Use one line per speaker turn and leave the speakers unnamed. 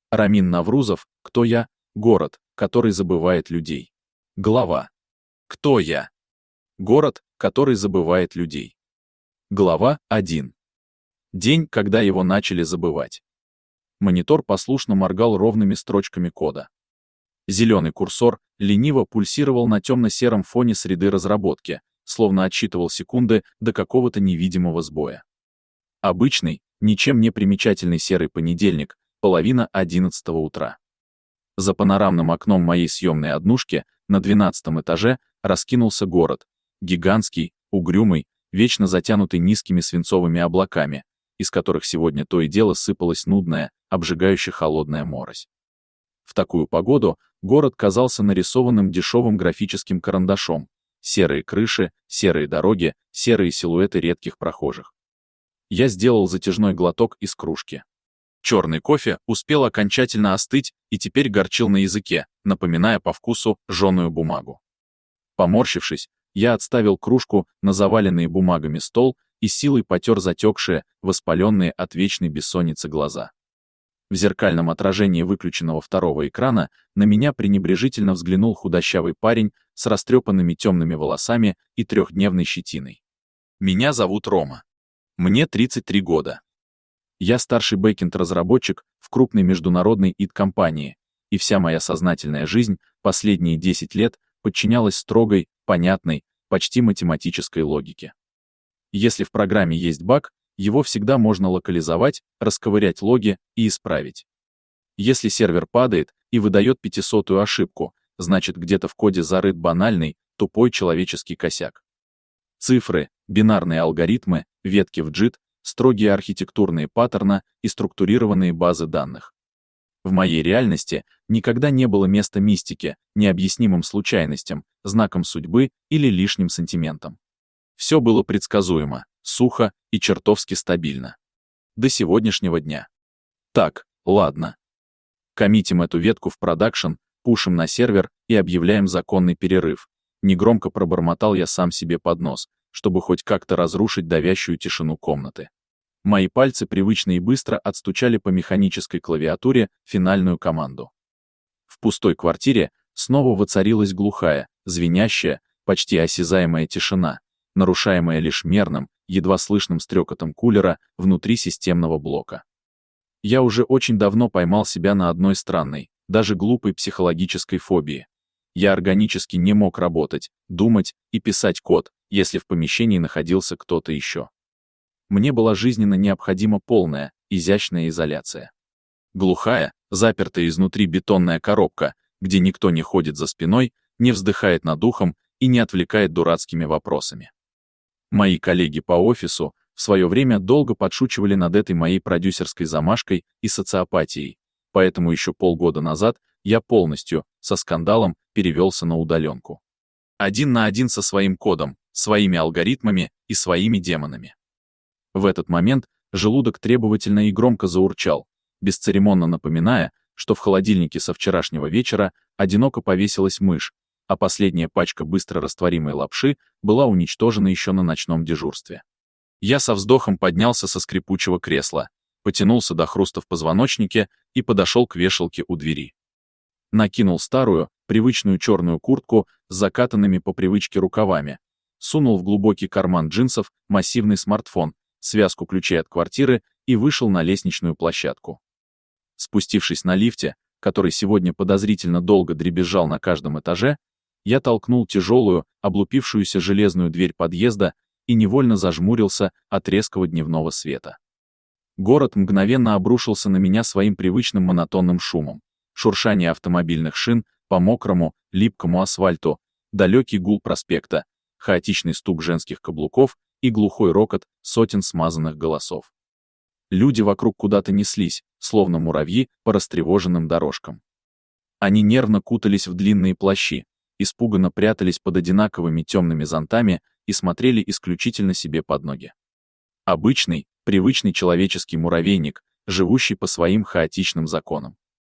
Рамин Наврузов, «Кто я? Город, который забывает людей». Глава. Кто я? Город, который забывает людей. Глава 1. День, когда его начали забывать. Монитор послушно моргал ровными строчками кода. Зеленый курсор лениво пульсировал на темно-сером фоне среды разработки, словно отсчитывал секунды до какого-то невидимого сбоя. Обычный, ничем не примечательный серый понедельник, половина 11 утра. За панорамным окном моей съемной однушки на 12 этаже раскинулся город, гигантский, угрюмый, вечно затянутый низкими свинцовыми облаками, из которых сегодня то и дело сыпалась нудная, обжигающе холодная морось. В такую погоду город казался нарисованным дешевым графическим карандашом: серые крыши, серые дороги, серые силуэты редких прохожих. Я сделал затяжной глоток из кружки. Черный кофе успел окончательно остыть и теперь горчил на языке, напоминая по вкусу жженую бумагу. Поморщившись, я отставил кружку на заваленный бумагами стол и силой потер затекшие, воспаленные от вечной бессонницы глаза. В зеркальном отражении выключенного второго экрана на меня пренебрежительно взглянул худощавый парень с растрепанными темными волосами и 3-дневной щетиной. Меня зовут Рома. Мне 33 года. Я старший бэкэнд-разработчик в крупной международной ит-компании, и вся моя сознательная жизнь последние 10 лет подчинялась строгой, понятной, почти математической логике. Если в программе есть баг, его всегда можно локализовать, расковырять логи и исправить. Если сервер падает и выдает 500-ю ошибку, значит где-то в коде зарыт банальный, тупой человеческий косяк. Цифры, бинарные алгоритмы, ветки в JIT, строгие архитектурные паттерны и структурированные базы данных. В моей реальности никогда не было места мистике, необъяснимым случайностям, знаком судьбы или лишним сантиментам. Все было предсказуемо, сухо и чертовски стабильно. До сегодняшнего дня. Так, ладно. Коммитим эту ветку в продакшн, пушим на сервер и объявляем законный перерыв. Негромко пробормотал я сам себе под нос, чтобы хоть как-то разрушить давящую тишину комнаты. Мои пальцы привычно и быстро отстучали по механической клавиатуре финальную команду. В пустой квартире снова воцарилась глухая, звенящая, почти осязаемая тишина, нарушаемая лишь мерным, едва слышным стрекотом кулера внутри системного блока. Я уже очень давно поймал себя на одной странной, даже глупой психологической фобии. Я органически не мог работать, думать и писать код, если в помещении находился кто-то еще. Мне была жизненно необходима полная, изящная изоляция. Глухая, запертая изнутри бетонная коробка, где никто не ходит за спиной, не вздыхает над ухом и не отвлекает дурацкими вопросами. Мои коллеги по офису в свое время долго подшучивали над этой моей продюсерской замашкой и социопатией, поэтому еще полгода назад я полностью, со скандалом, перевелся на удаленку. 1 на 1 со своим кодом, своими алгоритмами и своими демонами. В этот момент желудок требовательно и громко заурчал, бесцеремонно напоминая, что в холодильнике со вчерашнего вечера одиноко повесилась мышь, а последняя пачка быстро растворимой лапши была уничтожена еще на ночном дежурстве. Я со вздохом поднялся со скрипучего кресла, потянулся до хруста в позвоночнике и подошел к вешалке у двери. Накинул старую, привычную черную куртку с закатанными по привычке рукавами, сунул в глубокий карман джинсов массивный смартфон, связку ключей от квартиры и вышел на лестничную площадку. Спустившись на лифте, который сегодня подозрительно долго дребезжал на каждом этаже, я толкнул тяжелую, облупившуюся железную дверь подъезда и невольно зажмурился от резкого дневного света. Город мгновенно обрушился на меня своим привычным монотонным шумом: шуршание автомобильных шин по мокрому, липкому асфальту, далекий гул проспекта, хаотичный стук женских каблуков и глухой рокот сотен смазанных голосов. Люди вокруг куда-то неслись, словно муравьи по растревоженным дорожкам. Они нервно кутались в длинные плащи, испуганно прятались под одинаковыми темными зонтами и смотрели исключительно себе под ноги. Обычный, привычный человеческий муравейник, живущий по своим хаотичным законам.